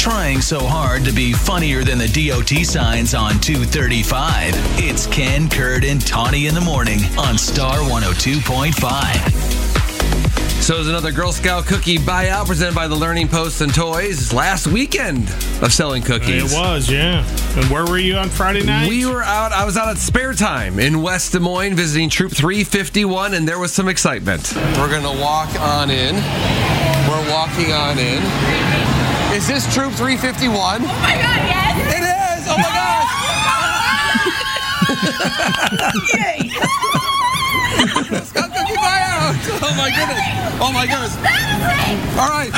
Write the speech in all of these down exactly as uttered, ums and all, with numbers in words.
trying so hard to be funnier than the D O T signs on two thirty-five. It's Ken, Kurt, and Tawny in the morning on Star one oh two point five. So there's another Girl Scout cookie buyout presented by the Learning Post and Toys. Last weekend of selling cookies. It was, yeah. And where were you on Friday night? We were out, I was out at Spare Time in West Des Moines visiting Troop three fifty-one, and there was some excitement. We're going to walk on in. We're walking on in. Is this Troop three fifty-one? Oh my God, yes! It is! Oh my gosh! Yay! Scout cookie buyout! Oh my goodness! Oh my goodness! All right.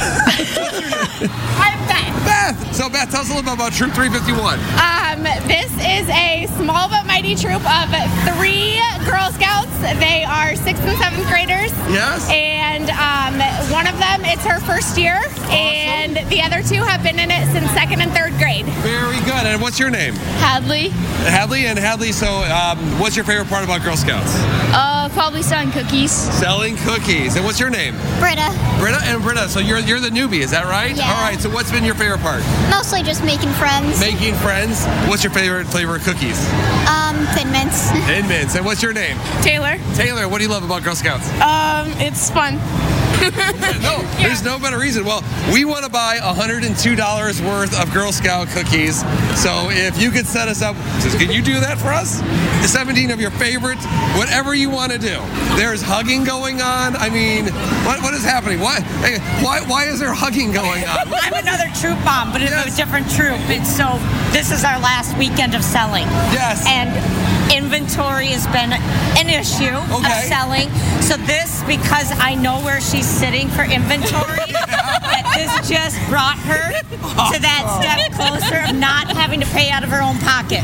I'm Beth. Beth! So Beth, tell us a little bit about Troop three fifty-one. Um, this is a small but mighty troop of three Girl Scouts. They are sixth and seventh graders. Yes. And um, one of them, it's her first year. Awesome. And the other two have been in it since second and third grade. Very good. And what's your name? Hadley. Hadley and Hadley. So um, what's your favorite part about Girl Scouts? Uh, probably selling cookies. Selling cookies. And what's your name? Britta. Britta and Britta. So you're you're the newbie, is that right? Yeah. All right. So what's been your favorite part? Mostly just making friends. Making friends. What's your favorite flavor of cookies? Um, Thin Mints. Thin Mints. And what's your name? Taylor. Taylor. What do you love about Girl Scouts? Um, it's fun. No, there's no better reason. Well, we want to buy one hundred two dollars worth of Girl Scout cookies. So if you could set us up, can you do that for us? seventeen of your favorites, whatever you want to do. There's hugging going on. I mean, what what is happening? Why hey, why why is there hugging going on? I'm another troop mom, but it's Yes. a different troop. And so this is our last weekend of selling. Yes. And inventory has been an issue Okay. of selling. So this, because I know where she's sitting for inventory, that this just brought her to that step closer of not having to pay out of her own pocket.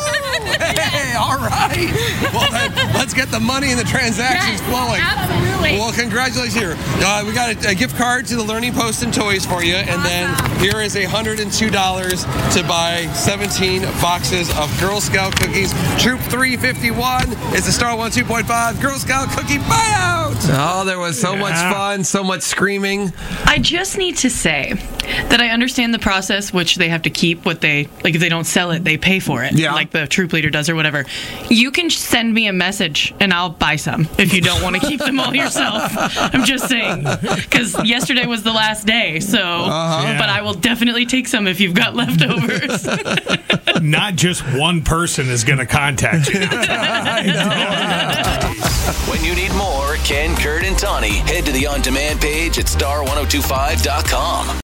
Hey, all right. Well, then, let's get the money and the transactions Yes, flowing. absolutely. Well, congratulations here. Uh, we got a, a gift card to the Learning Post and Toys for you, and then here is one hundred two dollars to buy seventeen boxes of Girl Scout cookies. Troop three fifty-one. It's the Star one oh two point five Girl Scout cookie buyout. Oh, there was so Yeah. much fun, so much screaming. I just need to say that I understand the process, which they have to keep what they, like if they don't sell it, they pay for it. Yeah. Like the troop leader does or whatever. You can send me a message and I'll buy some if you don't want to keep them all yourself. I'm just saying. Because yesterday was the last day, so, Yeah. but I will definitely take some if you've got leftovers. Not just one person is going to contact you. When you need more Ken, Kurt, and Tawny, head to the on-demand page at star ten twenty-five dot com.